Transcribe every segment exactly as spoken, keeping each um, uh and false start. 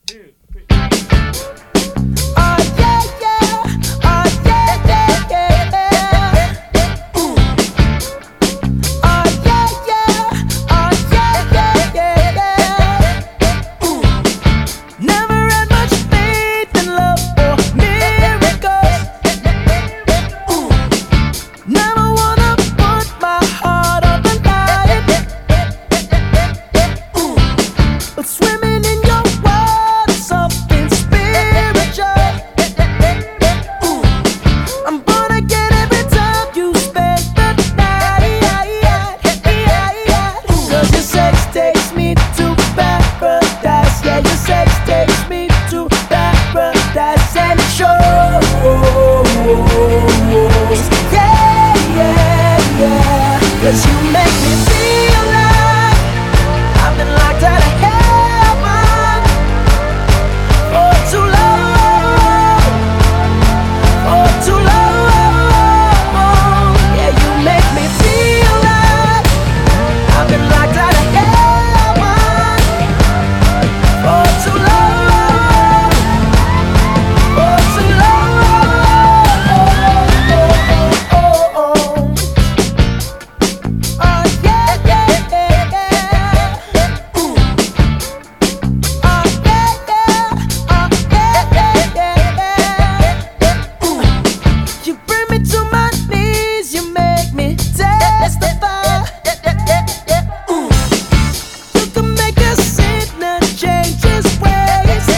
two, three. Oh yeah, yeah. Oh yeah, yeah, yeah. Ooh. Oh yeah, yeah. Oh yeah, yeah, yeah, yeah. Ooh. Never had much faith in love or miracles. Ooh. Never wanna put my heart on the line. Ooh. But swimming in your water, something spiritual. Ooh. I'm gonna get every time you spend the night. Cause your sex takes me to paradise. Yeah, your sex takes me to paradise. And it shows. Yeah, yeah, yeah. Cause you make me feel like I've been locked out of heaven for too long, for too long. Yeah, you make me feel like I've been locked out of heaven for too long, for too long. Oh yeah, yeah, yeah, yeah. Ooh. Oh yeah, yeah. Oh yeah, yeah, yeah, yeah. Ooh. You bring me to my knees, you make me testify. Ooh. You can make a sinner change his ways.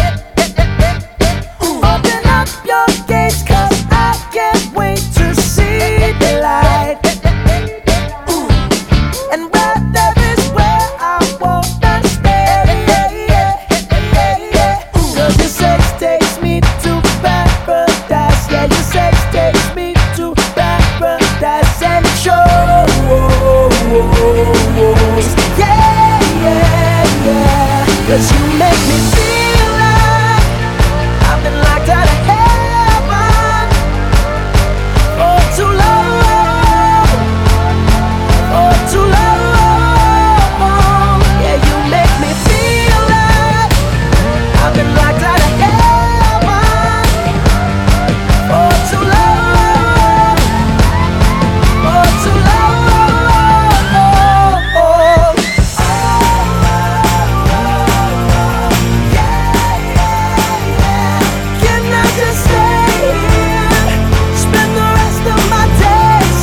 Ooh. Open up your gates, cause I can't wait to see the light. Ooh. And right there is where I wanna stay. Cause your sex takes me to paradise. Yeah, your sex takes me to paradise. And it shows. Yeah, yeah, yeah. Cause you make me feel like I've been locked out of heaven for too long, for too long. Yeah, you make me feel like I've been locked out of heaven for too long, for too long. Can I just stay here, spend the rest of my days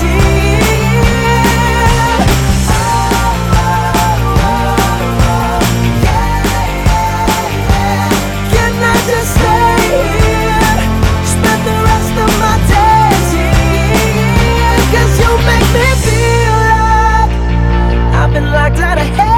here? Can I just stay here, spend the rest of my days here? Cause you make me feel like I've been locked out of hell.